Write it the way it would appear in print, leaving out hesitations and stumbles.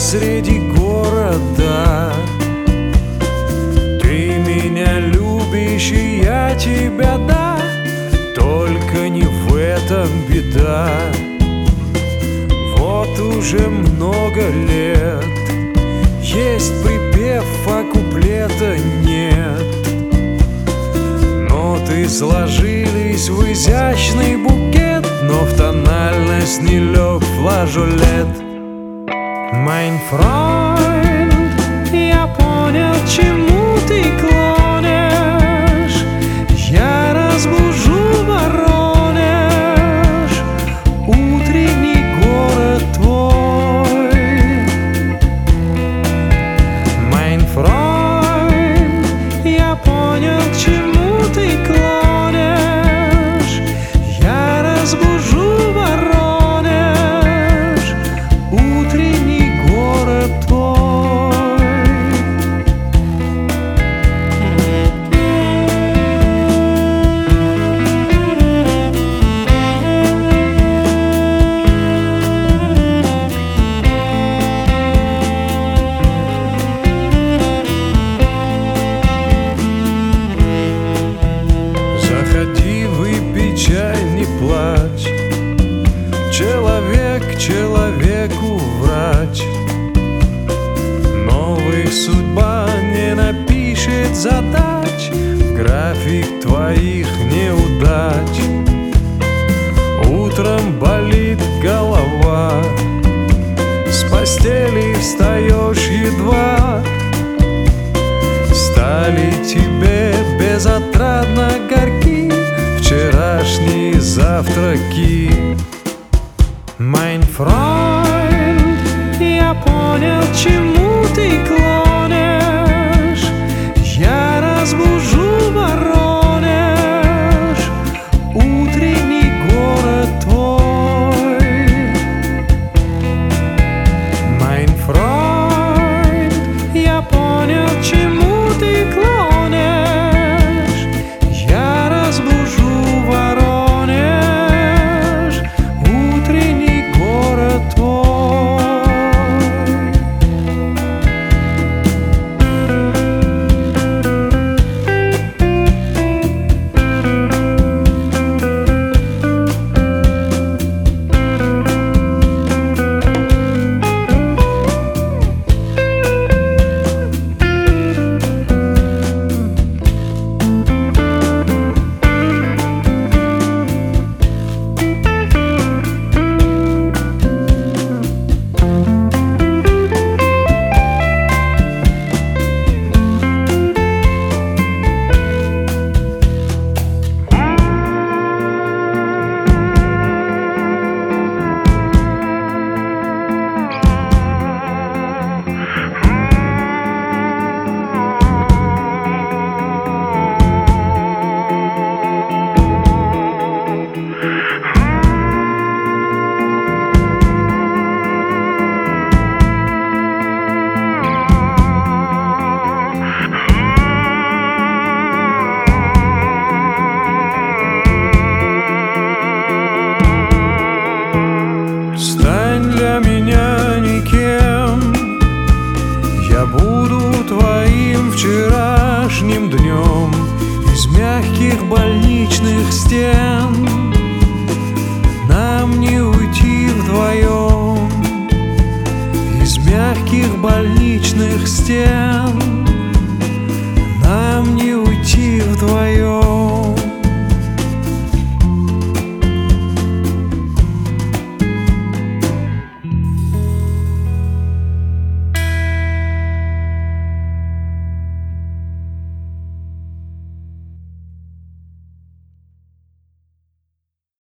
среди города. Ты меня любишь, и я тебя, да, только не в этом беда. Вот уже много лет есть припев, а куплета нет. Ноты сложились в изящный букет, но в тональность не лег флажолет. Mein Freund, я понял, чему ты клонишь. Я разбужу Воронеж, утренний город твой. Mein Freund, я понял, чему ты клонишь. Я разбужу Воронеж, утренний город твой. Заходи, выпей чай, не плачь. Человек человеку врач. Новых судьба не напишет задач в график твоих неудач. Утром болит голова, с постели встаешь едва. Стали тебе безотрадно горьки вчерашние завтраки. Mein Freund, я понял, чему ты клонишь. Я разбужу Воронеж, утренний город твой. Mein Freund, я понял, чему ты клонишь. Я разбужу Воронеж, утренний город твой. Стань для меня никем, я буду твоим вчерашним днем. Из мягких больничных стен нам не уйти вдвоем. Из мягких больничных стен нам не уйти вдвоем.